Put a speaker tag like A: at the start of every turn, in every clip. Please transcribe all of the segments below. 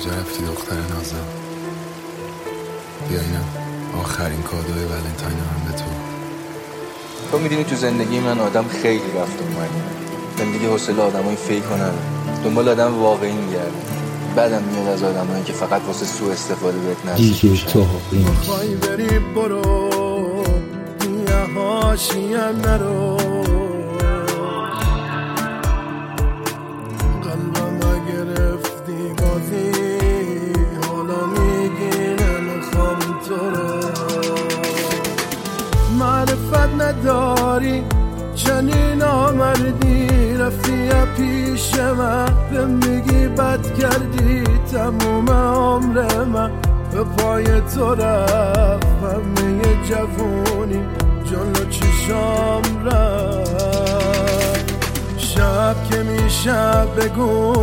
A: کجا رفتی دختر نازم؟ بیا اینم آخرین کادوی ولنتاین من به تو
B: میدونی تو زندگی من آدم خیلی رفت اومد. زندگی حوصله آدمای فیکو نداره، دنبال آدم واقعی میگرده. بعدم میاد از آدمایی که فقط واسه سوء استفاده بهت نزدیک میشن.
C: بخوای بری برو یه حاشیه نرو، قلبم گرفتی بازی، حالا میگی نمیخوام تو رو. معرفت نداری چنین آمردی، رفتی پیش من به میگی بد کردی. تموم عمر من به پای تو رفت، همه جوونی جلو چشام رفت. شب که میشه بگو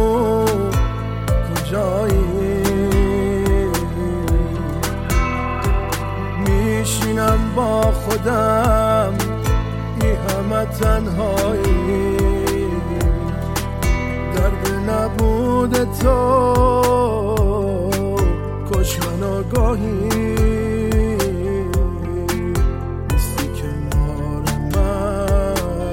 C: کجایی، میشینم با خودم ای همه تنهایی. درد نبود تو کش من آگاهی، نیستی کنار من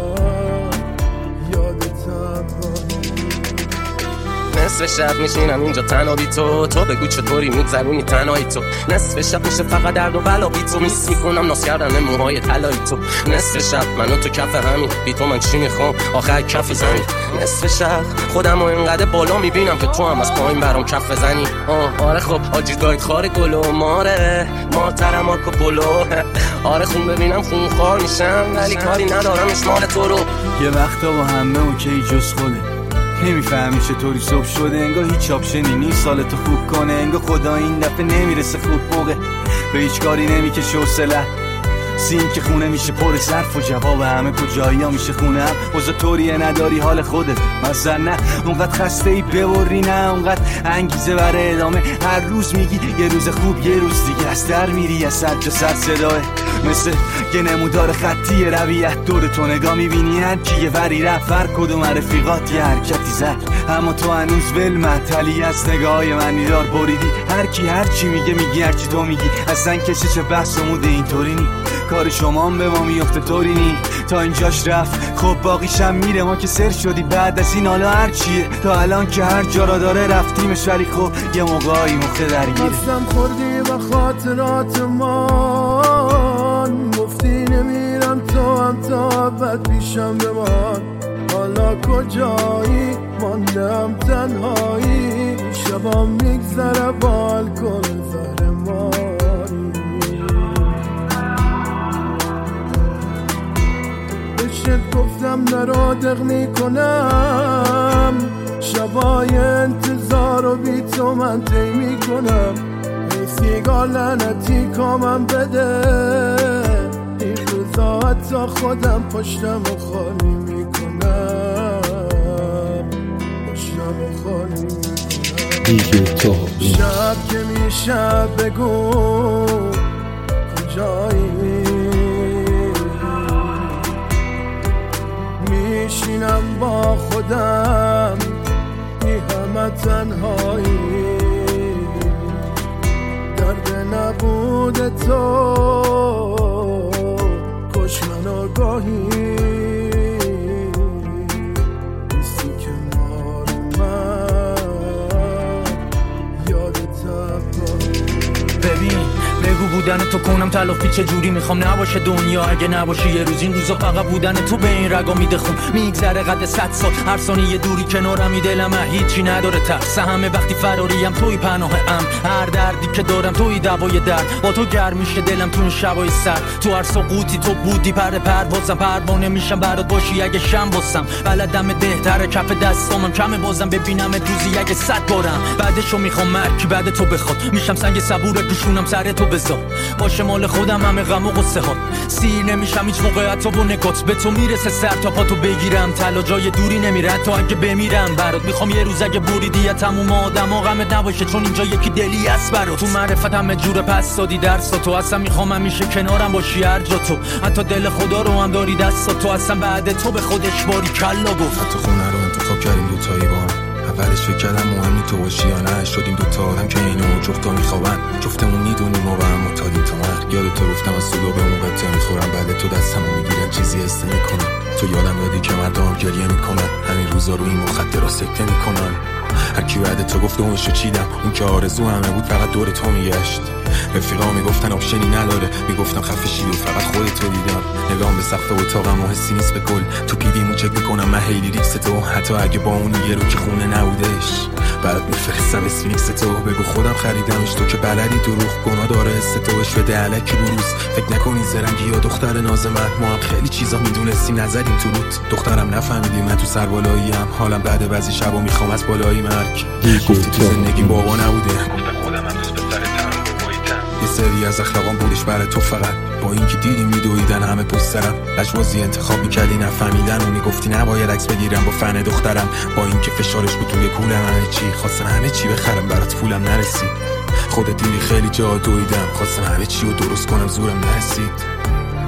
C: یاد تنهایی.
D: نصف شب میشینم اینجا تنها بی تو بگو چطوری میگذرونی تنهایی تو. نصف شب میشه فقط درد و بلا بی تو، میس میکنم ناز کردن موهای طلایی تو. نصف شب منو تو کف همین بی تو من چی میخوام آخر کف زمین. نصف شب خودم رو اینقدر بالا میبینم که تو هم از پایین برام کف بزنی. آره خب آجی دایت خار گلو ماره مارترم آرکو پولو. آره خون ببینم خون خار میشم ولی کاری ندارم اشمال تو رو.
E: یه وقتا با همه اوکی جز خوده، نمیفهمی چطوری صبح شده، انگار هیچ آپشنی نیست سالتو خوب کنه، انگار خدا این دفعه نمیرسه خوب موقع، به هیچ کاری نمیکشه حوصله. سین که خونه میشه پر ظرف و جواب همه کجایی ها میشه خونه هم. واسه طوریه نداری حال خودت مثلا، نه اونقدر خسته ای ببری، نه اونقدر انگیزه برای ادامه. هر روز میگی یه روز خوب یه روز دیگه از در میری، از صد تا صد صداه مثل یه نمودار خطی رویت دور تو نگاه میبینی. هر کی یه وری رفت هر کدوم رفیقات یه حرکتی زد، اما تو هنوز ول معطلی از نگاهی من دار بریدی. هر کی هر چی میگه میگی هر چی تو میگی، اصلا کسی چه بحث و موده اینطوری نی. کار شما هم به ما میفته طوری نی، تا اینجاش رفت خب باقیشم میره. ما که سر شدی بعد از این حالا هر چیه، تا الان که هر جا را داره رفتیمش ولی خب یه موقعی مخته درگیره.
C: دستم خوردی و خاطرات من، گفتی نمیرم تو هم تا بد پیشم بمان. حالا کجایی ماندم تنهایی، شبام میگذره بالکن زهر ماری. بشت گفتم نرا دق میکنم، شبای انتظار و بی تو من طی میکنم. ای سیگار لعنتی کامم بده، این روزا حتی خودم پشتم و خالی میکنم، پشتم و خالی میکنم. شب که میشه بگو کجایی، میشینم با خودم ای همه تنهایی. درد نبود تو کش من آگاهی، نیستی کنار من یاد تنهایی.
F: ببین بگو بودن تو کنم تلافی چجوری میخوام نباشه دنیا، اگه نباشه یه روز این روزا فقط بودن تو به این رگا میده خون. میگذره قد 100 سال هر ثانیه دوری کنارم، دلم هیچی نداره ترس همه وقتی فراریم توی پناهم. هر دردی که دارم توی دوای درد، با تو گرم میشه دلم تو این شبای سرد. تو هر سقوطی تو بودی پروازم، پروانه میشم برات باشی اگه شم باسم. بلدم دهتر کف دستامم کمه بازم ببینم روزی اگه 100 بارم. بعدشو میخوام مرگ بعد تو بخواد، میشم سنگ صبور پیشونم سر تو بذار. باشه مال خودم همه غم و غصه ها، سیر نمیشم هیچ موقع حتی با نگات. به تو میرسه سر تا پا تو بگیرم، طلا جای دوری نمیره حتی اگه بمیرم برات. میخوام یه روز اگه بریدی تموم آدما غمت نباشه، چون اینجا یکی دلی است برات. تو معرفت همه جور پس دادی درس تو، اصلا میخوام همیشه کنارم باشی هر جا تو. حتی دل خدا رو هم داری دست تو، اصلا بعد تو به خودش باری کلا گفت.
A: حتی خونه رو انتخاب کردیم دوتایی با هم، اولش فکر کردم مهم نی تو باشی یا نه، شدیم دوتا آدم که اینو جفتا میخوابن، جفتمون میدونیم و به هم محتاجیم تا مرگ. یاد تو گفتم از صدا به موقع میخورم، بعد تو دستمو میگیرن چیزی حس نمیکنم. تو یادم دادی که مردم گریه میکنن، همین روزا رو این مخدرها سکته میکنن. هرکی بعد تو گفت اونشو چیدم، اون که آرزو همه بود فقط دور تو میگشت. رفیقا میگفتن آپشنی نداره، میگفتم خفه شی و فقط خودتو دیدم. نگام به سقف اتاقم و حسی نیست به کل، تو پیدیمو چک میکنم من هیلی ریکس تو، حتی اگه با اون یه رو که خونه نبودش برات میفرستم اسفینکس تو. بگو خودم خریدمش، تو که بلدی دروغ گناه داره حس توش بده علکی بروز. فکر نکنی زرنگی یا دختر ناز من، ما هم خیلی چیزا میدونستیم نزدیم تو روت. دخترم نفهمیدی من تو سربالاییم، حالم بعد بعضی شبا میخوام از بالایی مرگ. گفتی تو زندگی بابا نبوده، گفتم خودم هم دوست پسرتم باباییتم. یه سری از اخلاقام بودش برای تو فقط، با اینکه دیدیم میدویدن همه پوسترم. لجبازی انتخاب میکردی نفهمیدن و میگفتی نباید عکس بگیرم با فن دخترم، با اینکه فشارش بود توی کولم همه چی. خواستم همه چی بخرم برات پولم نرسید، خودت دیدی خیلی جا دویدم. خواستم همه چی رو درست کنم زورم نرسید.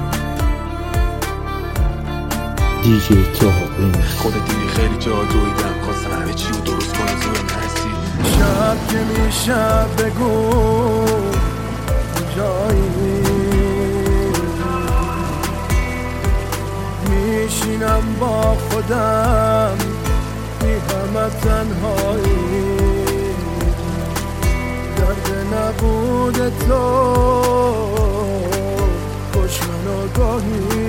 C: دیجی توهاب
A: خودت دیدی خیلی جا دویدم، خواستم همه چی رو درست کنم زورم نرسید.
G: شب که میشه بگو جایی میشینم با خودم بی همه تنهایی، درد نبود تو کش منو گاهی.